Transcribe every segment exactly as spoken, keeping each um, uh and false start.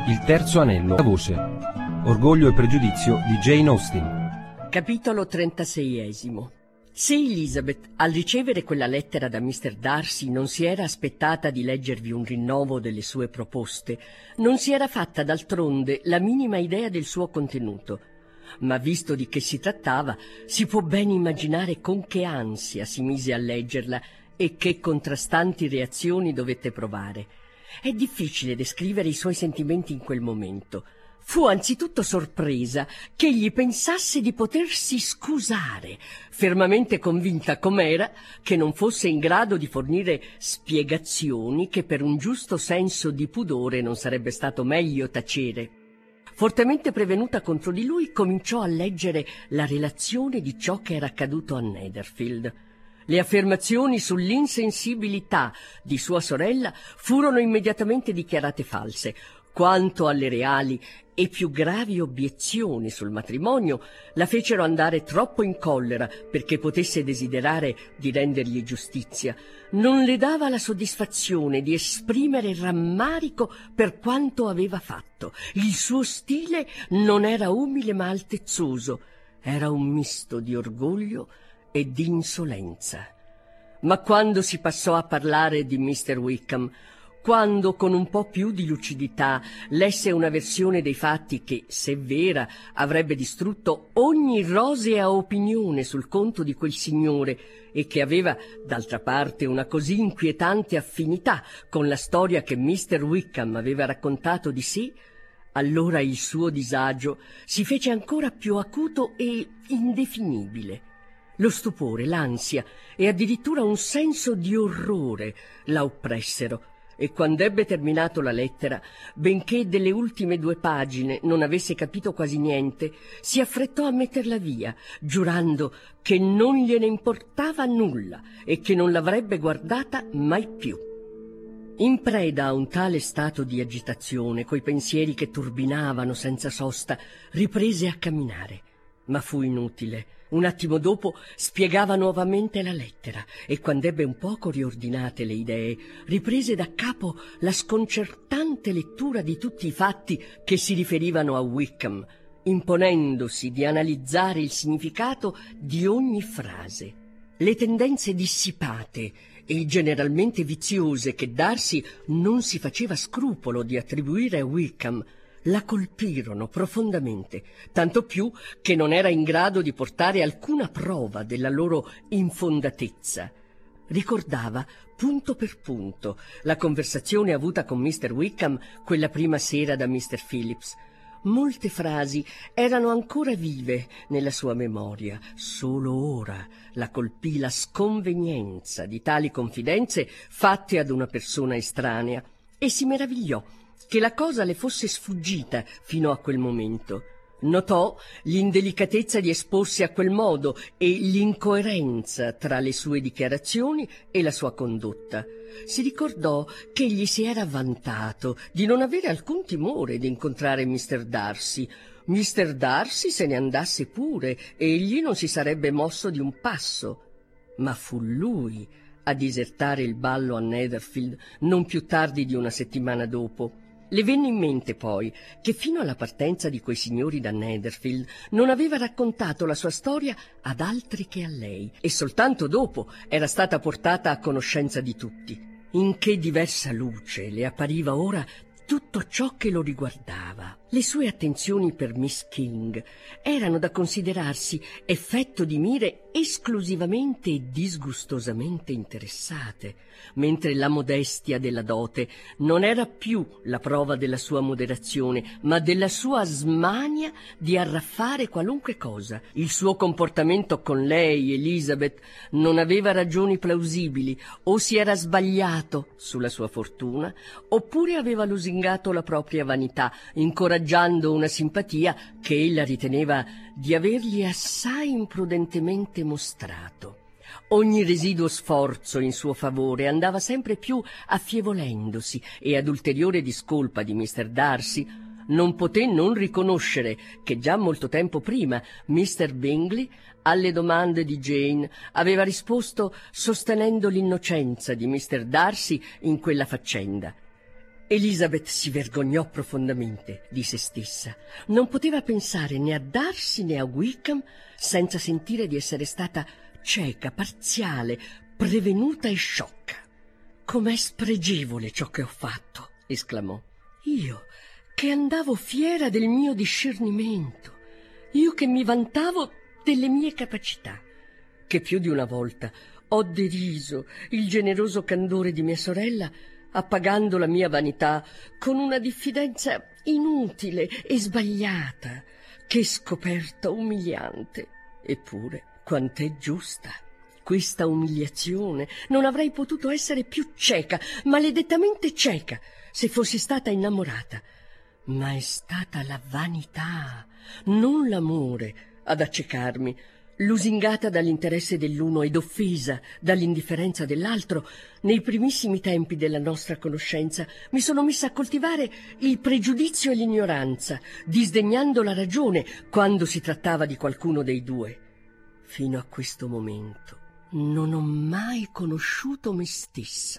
Il terzo anello. La voce. Orgoglio e pregiudizio di Jane Austen. Capitolo trentaseiesimo. Se Elizabeth, al ricevere quella lettera da mister Darcy, non si era aspettata di leggervi un rinnovo delle sue proposte, non si era fatta d'altronde la minima idea del suo contenuto. Ma visto di che si trattava, si può ben immaginare con che ansia si mise a leggerla e che contrastanti reazioni dovette provare. È difficile descrivere i suoi sentimenti in quel momento. Fu anzitutto sorpresa che egli pensasse di potersi scusare, fermamente convinta com'era che non fosse in grado di fornire spiegazioni che per un giusto senso di pudore non sarebbe stato meglio tacere. Fortemente prevenuta contro di lui, cominciò a leggere la relazione di ciò che era accaduto a Netherfield. Le affermazioni sull'insensibilità di sua sorella furono immediatamente dichiarate false. Quanto alle reali e più gravi obiezioni sul matrimonio, la fecero andare troppo in collera perché potesse desiderare di rendergli giustizia. Non le dava la soddisfazione di esprimere rammarico per quanto aveva fatto. Il suo stile non era umile ma altezzoso, era un misto di orgoglio e di insolenza. Ma quando si passò a parlare di mister Wickham, quando con un po' più di lucidità lesse una versione dei fatti che, se vera, avrebbe distrutto ogni rosea opinione sul conto di quel signore e che aveva, d'altra parte, una così inquietante affinità con la storia che mister Wickham aveva raccontato di sé, allora il suo disagio si fece ancora più acuto e indefinibile. Lo stupore, l'ansia e addirittura un senso di orrore la oppressero, e quand'ebbe terminato la lettera, benché delle ultime due pagine non avesse capito quasi niente, si affrettò a metterla via, giurando che non gliene importava nulla e che non l'avrebbe guardata mai più. In preda a un tale stato di agitazione, coi pensieri che turbinavano senza sosta, riprese a camminare, ma fu inutile. Un attimo dopo spiegava nuovamente la lettera e, quand'ebbe un poco riordinate le idee, riprese da capo la sconcertante lettura di tutti i fatti che si riferivano a Wickham, imponendosi di analizzare il significato di ogni frase. Le tendenze dissipate e generalmente viziose che Darcy non si faceva scrupolo di attribuire a Wickham la colpirono profondamente, tanto più che non era in grado di portare alcuna prova della loro infondatezza. Ricordava, punto per punto, la conversazione avuta con mister Wickham quella prima sera da mister Phillips. Molte frasi erano ancora vive nella sua memoria. Solo ora la colpì la sconvenienza di tali confidenze fatte ad una persona estranea e si meravigliò che la cosa le fosse sfuggita fino a quel momento. Notò l'indelicatezza di esporsi a quel modo e l'incoerenza tra le sue dichiarazioni e la sua condotta. Si ricordò che egli si era vantato di non avere alcun timore di incontrare mister Darcy. mister Darcy se ne andasse pure e egli non si sarebbe mosso di un passo. Ma fu lui a disertare il ballo a Netherfield non più tardi di una settimana dopo. Le venne in mente poi che fino alla partenza di quei signori da Netherfield non aveva raccontato la sua storia ad altri che a lei, e soltanto dopo era stata portata a conoscenza di tutti. In che diversa luce le appariva ora tutto ciò che lo riguardava. Le sue attenzioni per Miss King erano da considerarsi effetto di mire esclusivamente e disgustosamente interessate, mentre la modestia della dote non era più la prova della sua moderazione, ma della sua smania di arraffare qualunque cosa. Il suo comportamento con lei, Elizabeth, non aveva ragioni plausibili, o si era sbagliato sulla sua fortuna, oppure aveva lusingato la propria vanità, incoraggiando una simpatia che ella riteneva di avergli assai imprudentemente mostrato. Ogni residuo sforzo in suo favore andava sempre più affievolendosi, e ad ulteriore discolpa di mister Darcy non poté non riconoscere che già molto tempo prima mister Bingley alle domande di Jane aveva risposto sostenendo l'innocenza di mister Darcy in quella faccenda. Elizabeth si vergognò profondamente di se stessa. Non poteva pensare né a Darcy né a Wickham senza sentire di essere stata cieca, parziale, prevenuta e sciocca. «Com'è spregevole ciò che ho fatto!» esclamò. «Io, che andavo fiera del mio discernimento, io che mi vantavo delle mie capacità, che più di una volta ho deriso il generoso candore di mia sorella, appagando la mia vanità con una diffidenza inutile e sbagliata. Che scoperta umiliante! Eppure, quant'è giusta! Questa umiliazione, non avrei potuto essere più cieca, maledettamente cieca, se fossi stata innamorata. Ma è stata la vanità, non l'amore, ad accecarmi. Lusingata dall'interesse dell'uno ed offesa dall'indifferenza dell'altro, nei primissimi tempi della nostra conoscenza mi sono messa a coltivare il pregiudizio e l'ignoranza, disdegnando la ragione quando si trattava di qualcuno dei due. Fino a questo momento non ho mai conosciuto me stessa.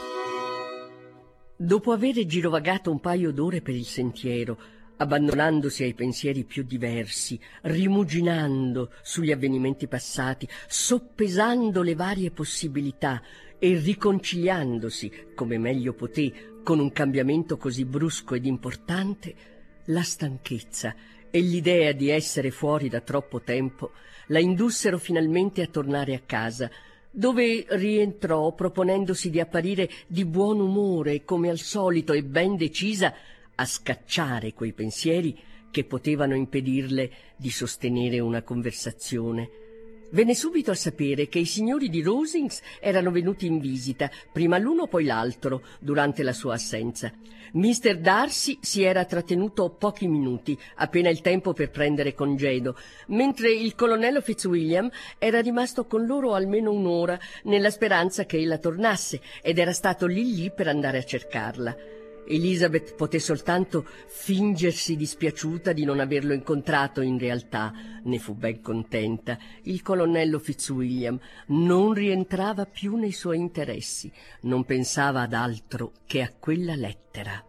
Dopo aver girovagato un paio d'ore per il sentiero, abbandonandosi ai pensieri più diversi, rimuginando sugli avvenimenti passati, soppesando le varie possibilità e riconciliandosi, come meglio poté, con un cambiamento così brusco ed importante, la stanchezza e l'idea di essere fuori da troppo tempo la indussero finalmente a tornare a casa, dove rientrò proponendosi di apparire di buon umore, come al solito, e ben decisa a scacciare quei pensieri che potevano impedirle di sostenere una conversazione. Venne subito a sapere che i signori di Rosings erano venuti in visita, prima l'uno poi l'altro, durante la sua assenza. mister Darcy si era trattenuto pochi minuti, appena il tempo per prendere congedo, mentre il colonnello Fitzwilliam era rimasto con loro almeno un'ora, nella speranza che ella tornasse, ed era stato lì lì per andare a cercarla. Elizabeth poté soltanto fingersi dispiaciuta di non averlo incontrato in realtà, ne fu ben contenta. Il colonnello Fitzwilliam non rientrava più nei suoi interessi, non pensava ad altro che a quella lettera.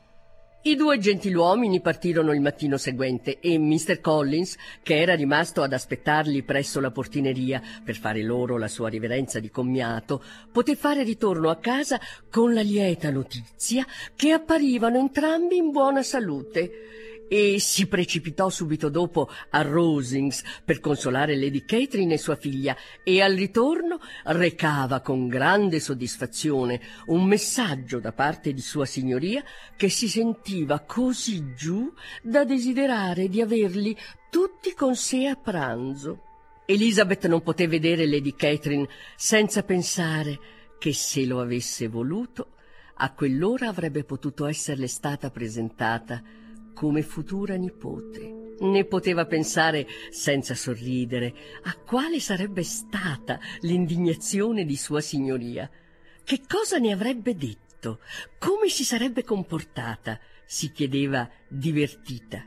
I due gentiluomini partirono il mattino seguente e mister Collins, che era rimasto ad aspettarli presso la portineria per fare loro la sua riverenza di commiato, poté fare ritorno a casa con la lieta notizia che apparivano entrambi in buona salute, e si precipitò subito dopo a Rosings per consolare Lady Catherine e sua figlia, e al ritorno recava con grande soddisfazione un messaggio da parte di sua signoria che si sentiva così giù da desiderare di averli tutti con sé a pranzo. Elizabeth non poté vedere Lady Catherine senza pensare che, se lo avesse voluto, a quell'ora avrebbe potuto esserle stata presentata come futura nipote. Ne poteva pensare senza sorridere a quale sarebbe stata l'indignazione di sua signoria. Che cosa ne avrebbe detto? Come si sarebbe comportata? Si chiedeva divertita.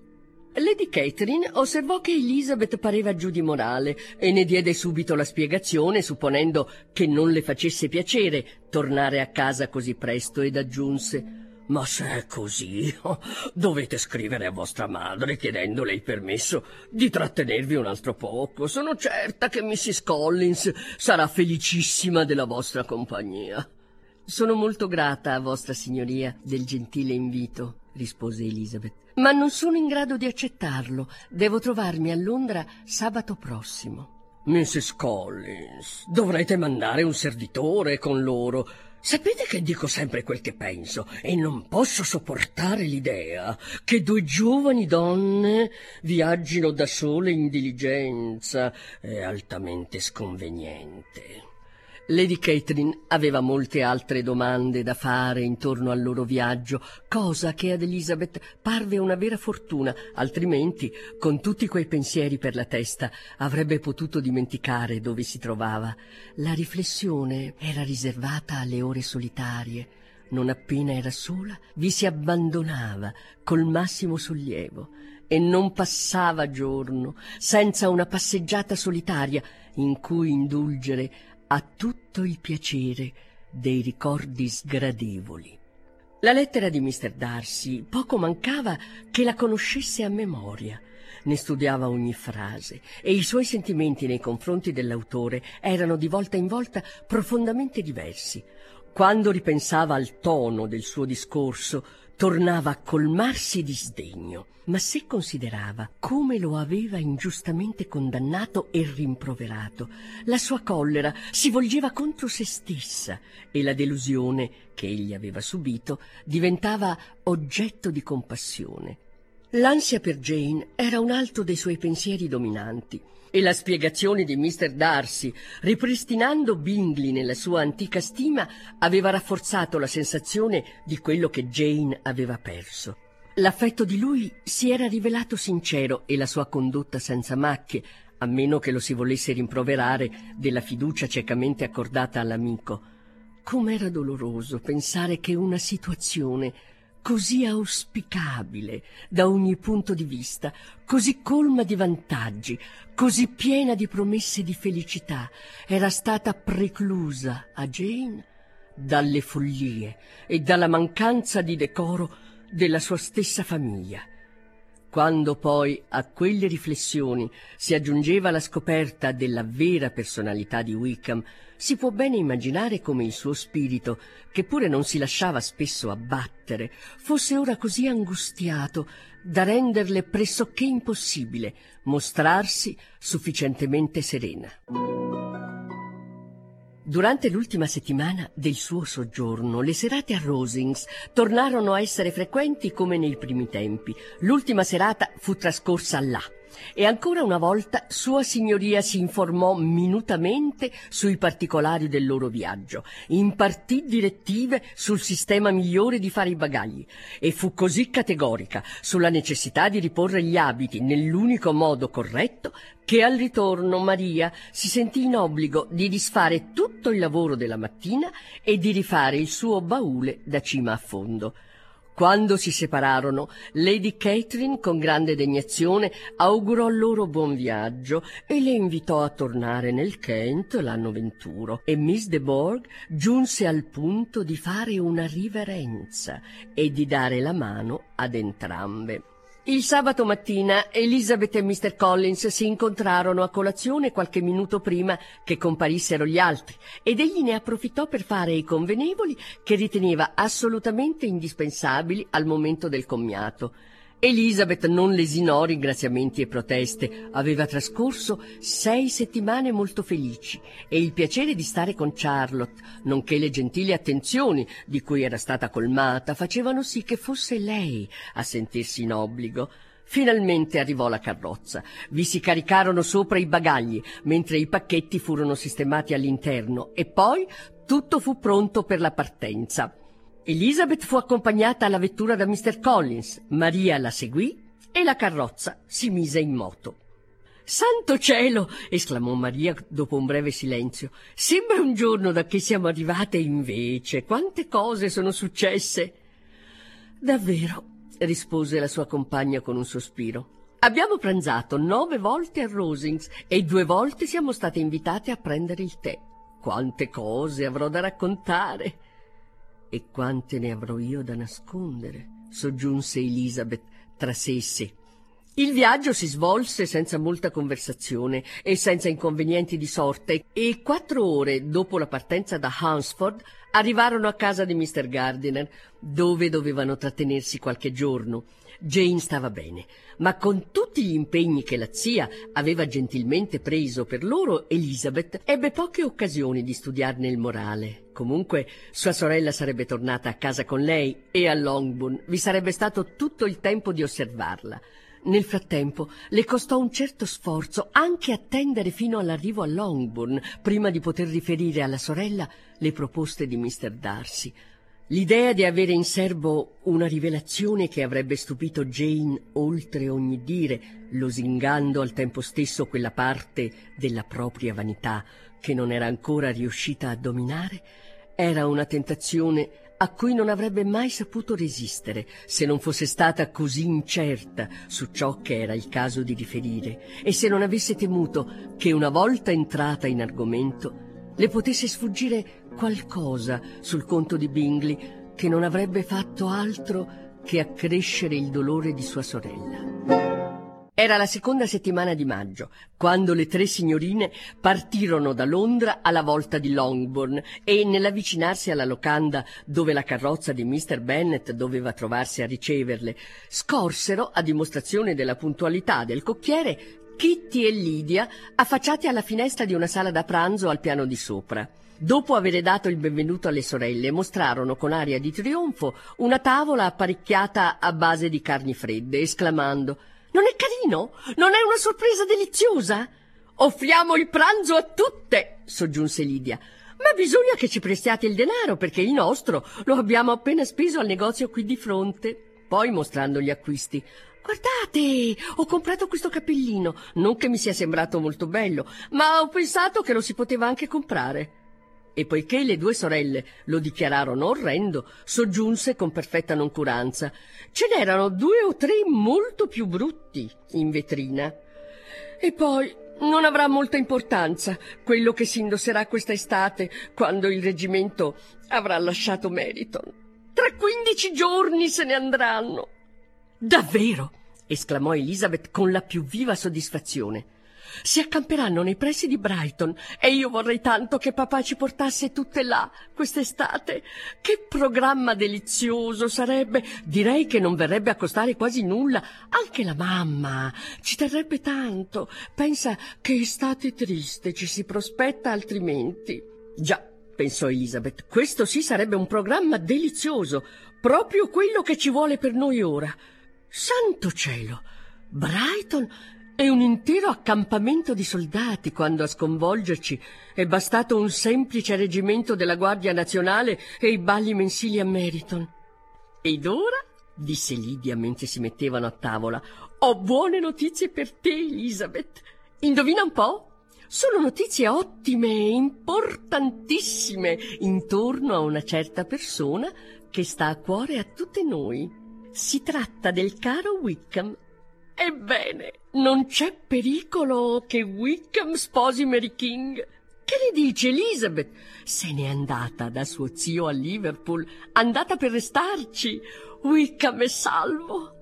Lady Catherine osservò che Elizabeth pareva giù di morale e ne diede subito la spiegazione, supponendo che non le facesse piacere tornare a casa così presto, ed aggiunse: «Ma se è così, dovete scrivere a vostra madre chiedendole il permesso di trattenervi un altro poco. Sono certa che missus Collins sarà felicissima della vostra compagnia». «Sono molto grata a vostra signoria del gentile invito», rispose Elizabeth, «ma non sono in grado di accettarlo. Devo trovarmi a Londra sabato prossimo». «missus Collins, dovrete mandare un servitore con loro. Sapete che dico sempre quel che penso e non posso sopportare l'idea che due giovani donne viaggino da sole in diligenza. È altamente sconveniente». Lady Catherine aveva molte altre domande da fare intorno al loro viaggio, cosa che ad Elizabeth parve una vera fortuna, altrimenti, con tutti quei pensieri per la testa, avrebbe potuto dimenticare dove si trovava. La riflessione era riservata alle ore solitarie. Non appena era sola, vi si abbandonava col massimo sollievo, e non passava giorno senza una passeggiata solitaria in cui indulgere a tutto il piacere dei ricordi sgradevoli. La lettera di mister Darcy poco mancava che la conoscesse a memoria. Ne studiava ogni frase e i suoi sentimenti nei confronti dell'autore erano di volta in volta profondamente diversi. Quando ripensava al tono del suo discorso, tornava a colmarsi di sdegno, ma se considerava come lo aveva ingiustamente condannato e rimproverato, la sua collera si volgeva contro se stessa e la delusione che egli aveva subito diventava oggetto di compassione. L'ansia per Jane era un altro dei suoi pensieri dominanti e la spiegazione di mister Darcy, ripristinando Bingley nella sua antica stima, aveva rafforzato la sensazione di quello che Jane aveva perso. L'affetto di lui si era rivelato sincero e la sua condotta senza macchie, a meno che lo si volesse rimproverare della fiducia ciecamente accordata all'amico. Com'era doloroso pensare che una situazione così auspicabile da ogni punto di vista, così colma di vantaggi, così piena di promesse di felicità, era stata preclusa a Jane dalle follie e dalla mancanza di decoro della sua stessa famiglia. Quando poi a quelle riflessioni si aggiungeva la scoperta della vera personalità di Wickham, si può bene immaginare come il suo spirito, che pure non si lasciava spesso abbattere, fosse ora così angustiato da renderle pressoché impossibile mostrarsi sufficientemente serena. Durante l'ultima settimana del suo soggiorno, le serate a Rosings tornarono a essere frequenti come nei primi tempi. L'ultima serata fu trascorsa là. E ancora una volta Sua Signoria si informò minutamente sui particolari del loro viaggio, impartì direttive sul sistema migliore di fare i bagagli e fu così categorica sulla necessità di riporre gli abiti nell'unico modo corretto che al ritorno Maria si sentì in obbligo di disfare tutto il lavoro della mattina e di rifare il suo baule da cima a fondo. Quando si separarono, Lady Catherine, con grande degnazione, augurò loro buon viaggio e le invitò a tornare nel Kent l'anno venturo, e Miss de Bourgh giunse al punto di fare una riverenza e di dare la mano ad entrambe. Il sabato mattina Elizabeth e mister Collins si incontrarono a colazione qualche minuto prima che comparissero gli altri ed egli ne approfittò per fare i convenevoli che riteneva assolutamente indispensabili al momento del commiato. Elizabeth non lesinò ringraziamenti e proteste. Aveva trascorso sei settimane molto felici e il piacere di stare con Charlotte, nonché le gentili attenzioni di cui era stata colmata, facevano sì che fosse lei a sentirsi in obbligo. Finalmente arrivò la carrozza. Vi si caricarono sopra i bagagli, mentre i pacchetti furono sistemati all'interno, e poi tutto fu pronto per la partenza. Elizabeth fu accompagnata alla vettura da mister Collins, Maria la seguì e la carrozza si mise in moto. «Santo cielo!» esclamò Maria dopo un breve silenzio. «Sembra un giorno da che siamo arrivate invece. Quante cose sono successe!» «Davvero», rispose la sua compagna con un sospiro. «Abbiamo pranzato nove volte a Rosings e due volte siamo state invitate a prendere il tè. Quante cose avrò da raccontare!» «E quante ne avrò io da nascondere», soggiunse Elizabeth tra sé e sé. Il viaggio si svolse senza molta conversazione e senza inconvenienti di sorte, e quattro ore dopo la partenza da Hunsford arrivarono a casa di mister Gardiner, dove dovevano trattenersi qualche giorno. Jane stava bene, ma con tutti gli impegni che la zia aveva gentilmente preso per loro, Elizabeth ebbe poche occasioni di studiarne il morale. Comunque sua sorella sarebbe tornata a casa con lei e a Longbourn vi sarebbe stato tutto il tempo di osservarla. Nel frattempo le costò un certo sforzo anche attendere fino all'arrivo a Longbourn prima di poter riferire alla sorella le proposte di mister Darcy. L'idea di avere in serbo una rivelazione che avrebbe stupito Jane oltre ogni dire, losingando al tempo stesso quella parte della propria vanità che non era ancora riuscita a dominare, era una tentazione a cui non avrebbe mai saputo resistere se non fosse stata così incerta su ciò che era il caso di riferire e se non avesse temuto che, una volta entrata in argomento, le potesse sfuggire qualcosa sul conto di Bingley che non avrebbe fatto altro che accrescere il dolore di sua sorella. Era la seconda settimana di maggio, quando le tre signorine partirono da Londra alla volta di Longbourn e, nell'avvicinarsi alla locanda dove la carrozza di mister Bennet doveva trovarsi a riceverle, scorsero, a dimostrazione della puntualità del cocchiere, Kitty e Lydia affacciati alla finestra di una sala da pranzo al piano di sopra. Dopo avere dato il benvenuto alle sorelle, mostrarono con aria di trionfo una tavola apparecchiata a base di carni fredde, esclamando: «Non è carino? Non è una sorpresa deliziosa?» «Offriamo il pranzo a tutte», soggiunse Lydia. «Ma bisogna che ci prestiate il denaro, perché il nostro lo abbiamo appena speso al negozio qui di fronte». Poi, mostrando gli acquisti: «Guardate, ho comprato questo cappellino, non che mi sia sembrato molto bello, ma ho pensato che lo si poteva anche comprare». E poiché le due sorelle lo dichiararono orrendo, soggiunse con perfetta noncuranza: «Ce n'erano due o tre molto più brutti in vetrina. E poi non avrà molta importanza quello che si indosserà questa estate, quando il reggimento avrà lasciato Meryton. Tra quindici giorni se ne andranno». «Davvero?» esclamò Elizabeth con la più viva soddisfazione. «Si accamperanno nei pressi di Brighton e io vorrei tanto che papà ci portasse tutte là quest'estate. Che programma delizioso sarebbe! Direi che non verrebbe a costare quasi nulla. Anche la mamma ci terrebbe tanto. Pensa che estate triste ci si prospetta altrimenti». «Già», pensò Elizabeth, «questo sì sarebbe un programma delizioso, proprio quello che ci vuole per noi ora. Santo cielo! Brighton è un intero accampamento di soldati, quando a sconvolgerci è bastato un semplice reggimento della Guardia Nazionale e i balli mensili a Meryton». «Ed ora», disse Lydia mentre si mettevano a tavola, «ho buone notizie per te, Elizabeth. Indovina un po'? Sono notizie ottime e importantissime intorno a una certa persona che sta a cuore a tutte noi. Si tratta del caro Wickham. Ebbene, non c'è pericolo che Wickham sposi Mary King. Che ne dici, Elizabeth? Se n'è andata da suo zio a Liverpool, andata per restarci. Wickham è salvo».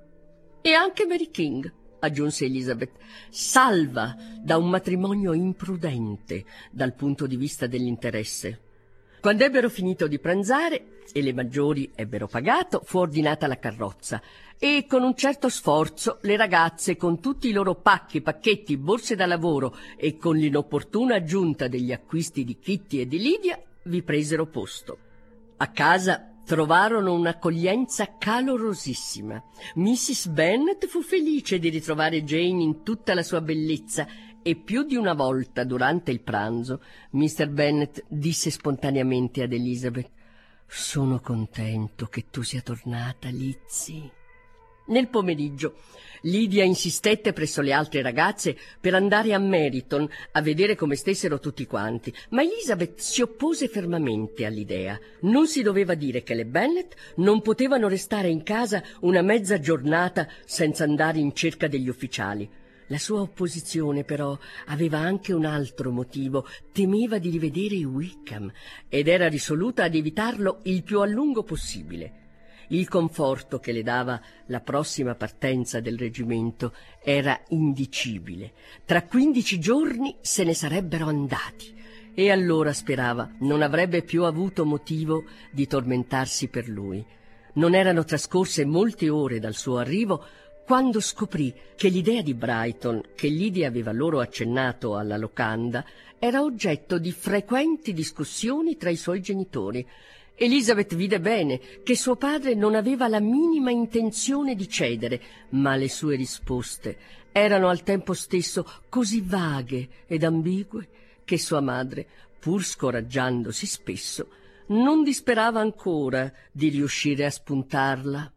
«E anche Mary King», aggiunse Elizabeth, «salva da un matrimonio imprudente dal punto di vista dell'interesse». Quando ebbero finito di pranzare e le maggiori ebbero pagato, fu ordinata la carrozza e con un certo sforzo le ragazze, con tutti i loro pacchi, pacchetti, borse da lavoro e con l'inopportuna aggiunta degli acquisti di Kitty e di Lydia, vi presero posto. A casa trovarono un'accoglienza calorosissima. missis Bennet fu felice di ritrovare Jane in tutta la sua bellezza e più di una volta durante il pranzo mister Bennet disse spontaneamente ad Elizabeth: «Sono contento che tu sia tornata, Lizzie». Nel pomeriggio Lydia insistette presso le altre ragazze per andare a Meryton a vedere come stessero tutti quanti, ma Elizabeth si oppose fermamente all'idea. Non si doveva dire che le Bennet non potevano restare in casa una mezza giornata senza andare in cerca degli ufficiali. La sua opposizione, però, aveva anche un altro motivo: temeva di rivedere Wickham ed era risoluta ad evitarlo il più a lungo possibile. Il conforto che le dava la prossima partenza del reggimento era indicibile. Tra quindici giorni se ne sarebbero andati e allora, sperava, non avrebbe più avuto motivo di tormentarsi per lui. Non erano trascorse molte ore dal suo arrivo quando scoprì che l'idea di Brighton, che Lydia aveva loro accennato alla locanda, era oggetto di frequenti discussioni tra i suoi genitori. Elizabeth vide bene che suo padre non aveva la minima intenzione di cedere, ma le sue risposte erano al tempo stesso così vaghe ed ambigue che sua madre, pur scoraggiandosi spesso, non disperava ancora di riuscire a spuntarla.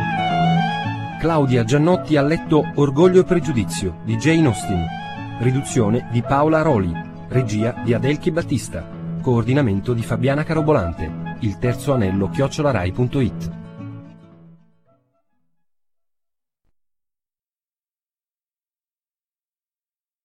Claudia Giannotti ha letto Orgoglio e pregiudizio di Jane Austen, riduzione di Paola Roli, regia di Adelchi Battista, coordinamento di Fabiana Carobolante. Il terzo anello chiocciola rai punto it.